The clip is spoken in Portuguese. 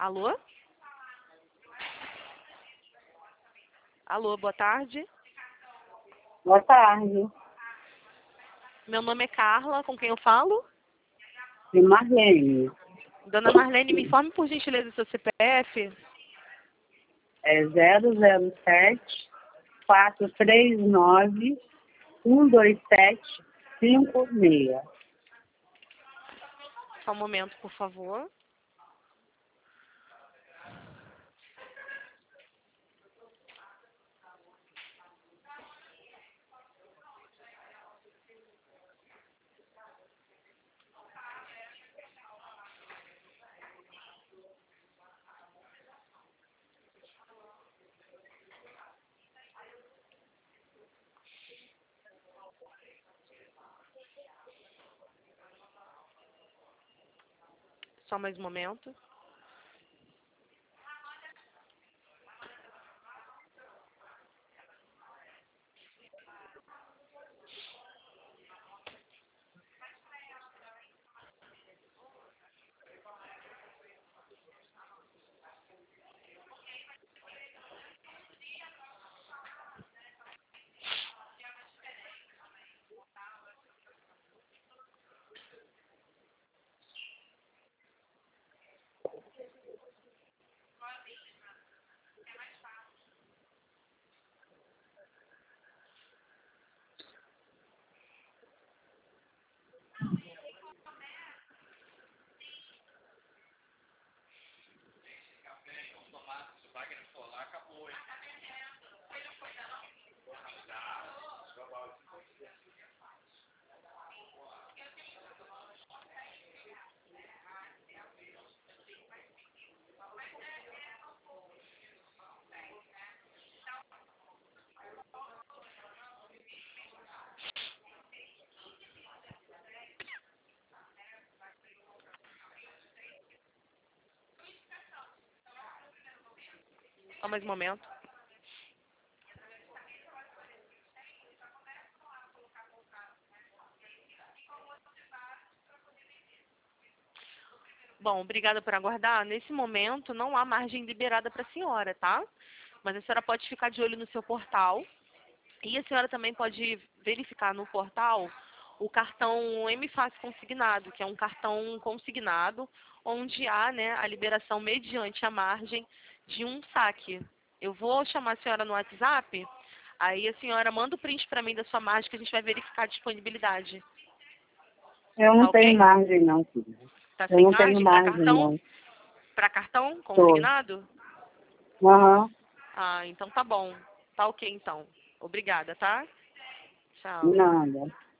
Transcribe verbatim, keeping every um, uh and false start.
Alô? Alô, boa tarde. Boa tarde. Meu nome é Carla, com quem eu falo? E Marlene. Dona Marlene, me informe por gentileza o seu C P F. É zero zero sete, quatro três nove, um dois sete, cinco seis. Só um momento, por favor. Só mais um momento. Só mais um momento. Bom, obrigada por aguardar. Nesse momento, não há margem liberada para a senhora, tá? Mas a senhora pode ficar de olho no seu portal. E a senhora também pode verificar no portal o cartão M Fácil Consignado, que é um cartão consignado, onde há, né, a liberação mediante a margem de um saque. Eu vou chamar a senhora no WhatsApp, aí a senhora manda o print para mim da sua margem que a gente vai verificar a disponibilidade. Eu Tá não tenho ok? margem não, filha. Tá Eu sem não tenho margem para margem cartão? não. Para cartão Tô. consignado? Aham. Ah, então tá bom. Tá ok então. Obrigada, tá? Tchau. Nada.